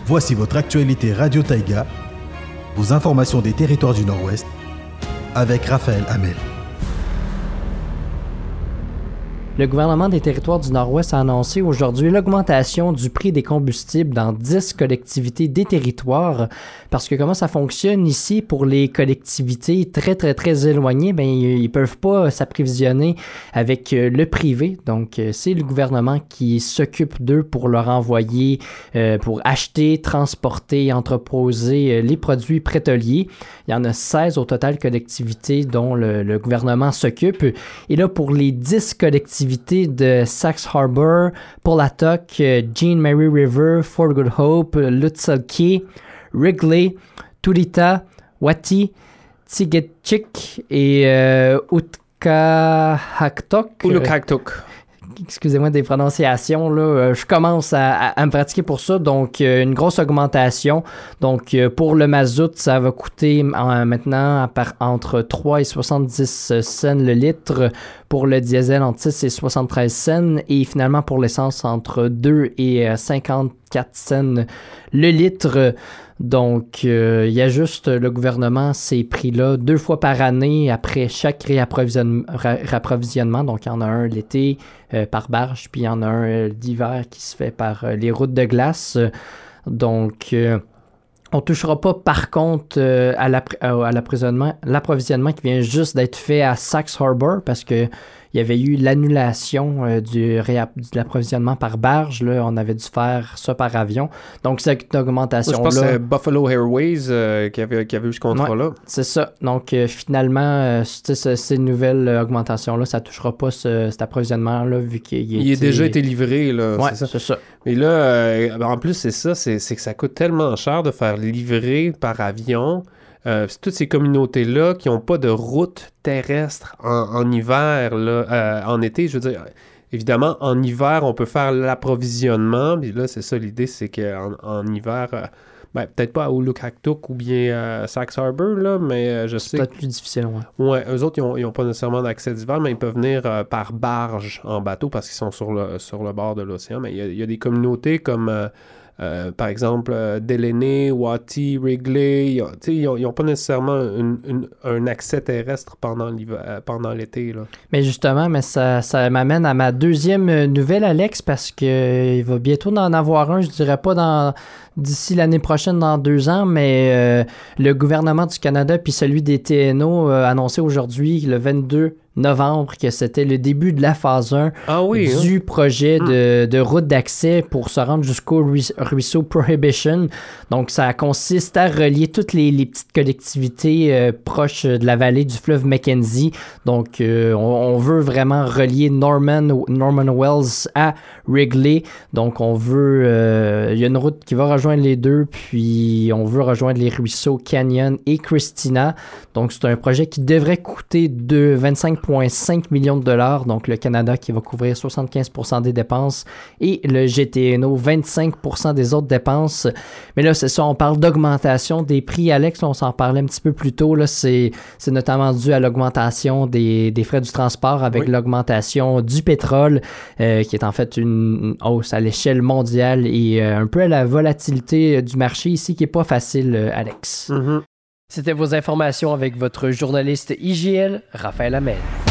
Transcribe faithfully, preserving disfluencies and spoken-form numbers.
Voici votre actualité Radio Taïga, vos informations des territoires du Nord-Ouest, avec Raphaël Hamel. Le gouvernement des territoires du Nord-Ouest a annoncé aujourd'hui l'augmentation du prix des combustibles dans dix collectivités des territoires. Parce que comment ça fonctionne ici pour les collectivités très, très, très éloignées, ben ils ne peuvent pas s'approvisionner avec le privé. Donc, c'est le gouvernement qui s'occupe d'eux pour leur envoyer, euh, pour acheter, transporter, entreposer les produits pétroliers. Il y en a seize au total collectivités dont le, le gouvernement s'occupe. Et là, pour les dix collectivités de Saxe Harbor, Pawlatuck, Jean Mary River, Fort Good Hope, Lutzel Key, Wrigley, Tulita, Wati, Tsigetchik et euh, Utkahaktok. Ulukaktok. Excusez-moi des prononciations, là, je commence à, à, à me pratiquer pour ça, donc euh, une grosse augmentation. Donc euh, pour le mazout, ça va coûter euh, maintenant à part, entre trois et soixante-dix cents le litre, pour le diesel entre six et soixante-treize cents et finalement pour l'essence entre deux et cinquante-quatre cents le litre. Donc, euh, il y a juste le gouvernement, ces prix-là, deux fois par année après chaque réapprovisionnement. réapprovisionnement. Donc, il y en a un l'été euh, par barge, puis il y en a un euh, l'hiver qui se fait par euh, les routes de glace. Donc, euh, on ne touchera pas, par contre, euh, à, l'app- à l'approvisionnement, l'approvisionnement qui vient juste d'être fait à Saxe Harbor parce que il y avait eu l'annulation euh, du, réapp- de l'approvisionnement par barge. Là, on avait dû faire ça par avion. Donc, cette augmentation-là... Moi, je pense que c'est Buffalo Airways euh, qui, avait, qui avait eu ce contrat-là. Ouais, c'est ça. Donc, euh, finalement, euh, ce, ces nouvelles augmentations-là, ça ne touchera pas ce, cet approvisionnement-là vu qu'il il a été... déjà été livré. Là, ouais, c'est ça. c'est ça. Et là, euh, en plus, c'est ça, c'est, c'est que ça coûte tellement cher de faire livrer par avion. Euh, c'est toutes ces communautés-là qui n'ont pas de route terrestre en, en hiver, là, euh, en été, je veux dire, évidemment, en hiver, on peut faire l'approvisionnement, puis là, c'est ça l'idée, c'est qu'en en hiver, euh, ben, peut-être pas à Ulukaktok ou bien à Saxe Harbor, là, mais euh, je sais... C'est peut-être plus difficile, ouais. Ouais, eux autres, ils n'ont pas nécessairement d'accès d'hiver, mais ils peuvent venir euh, par barge en bateau parce qu'ils sont sur le, sur le bord de l'océan, mais il y a, il y a des communautés comme... Euh, Euh, par exemple, euh, Delaney, Wati, Wrigley, ils n'ont pas nécessairement une, une, un accès terrestre pendant, l'hiver, pendant l'été. Là. Mais justement, mais ça, ça m'amène à ma deuxième nouvelle, Alex, parce qu'il va bientôt en avoir un, je dirais pas dans d'ici l'année prochaine, dans deux ans, mais euh, le gouvernement du Canada puis celui des T N O a annoncé aujourd'hui, le vingt-deux novembre, que c'était le début de la phase un ah oui, du hein? projet de, de route d'accès pour se rendre jusqu'au ruisseau Prohibition. Donc, ça consiste à relier toutes les, les petites collectivités euh, proches de la vallée du fleuve Mackenzie. Donc, euh, on, on veut vraiment relier Norman, Norman Wells à Wrigley. Donc, on veut... Euh, il y a une route qui va rejoindre les deux, puis on veut rejoindre les ruisseaux Canyon et Christina. Donc, c'est un projet qui devrait coûter de vingt-cinq virgule cinq millions de dollars, donc le Canada qui va couvrir soixante-quinze pour cent des dépenses et le G T N O vingt-cinq pour cent des autres dépenses. Mais là, c'est ça, on parle d'augmentation des prix, Alex, on s'en parlait un petit peu plus tôt, là, c'est, c'est notamment dû à l'augmentation des, des frais du transport avec oui. l'augmentation du pétrole, euh, qui est en fait une hausse à l'échelle mondiale et euh, un peu à la volatilité du marché ici qui n'est pas facile, euh, Alex. Mm-hmm. C'était vos informations avec votre journaliste I G L, Raphaël Hamel.